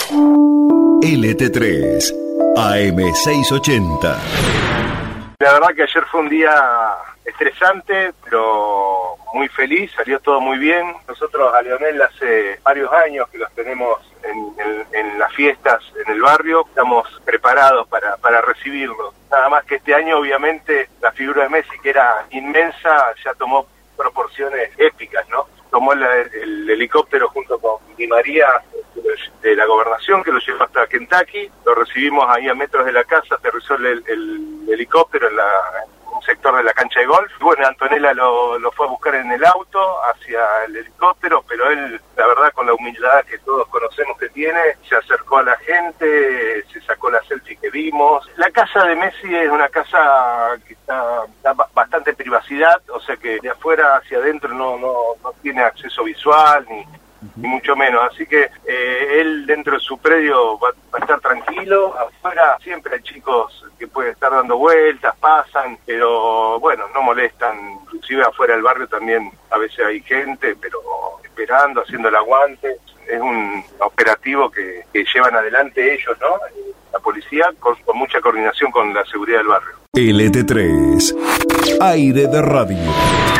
LT3 AM680. La verdad que ayer fue un día estresante, pero muy feliz, salió todo muy bien. Nosotros a Leonel hace varios años que los tenemos en las fiestas en el barrio, estamos preparados para recibirlo. Nada más que este año obviamente la figura de Messi, que era inmensa, ya tomó proporciones épicas, ¿no? Tomó el helicóptero junto con Di María de la gobernación, que lo llevó hasta Kentucky, lo recibimos ahí a metros de la casa, aterrizó el helicóptero en un sector de la cancha de golf. Bueno, Antonella lo fue a buscar en el auto hacia el helicóptero, pero él, la verdad, con la humildad que todos conocemos que tiene, se acercó a la gente, se sacó la selfie que vimos. La casa de Messi es una casa que da bastante privacidad, o sea que de afuera hacia adentro no tiene acceso visual ni mucho menos, así que él dentro de su predio va a estar tranquilo. Afuera siempre hay chicos que pueden estar dando vueltas, pasan, pero bueno, no molestan. Inclusive afuera del barrio también a veces hay gente, pero esperando, haciendo el aguante. Es un operativo que llevan adelante ellos, ¿no? La policía, con mucha coordinación con la seguridad del barrio. LT3 Aire de Radio.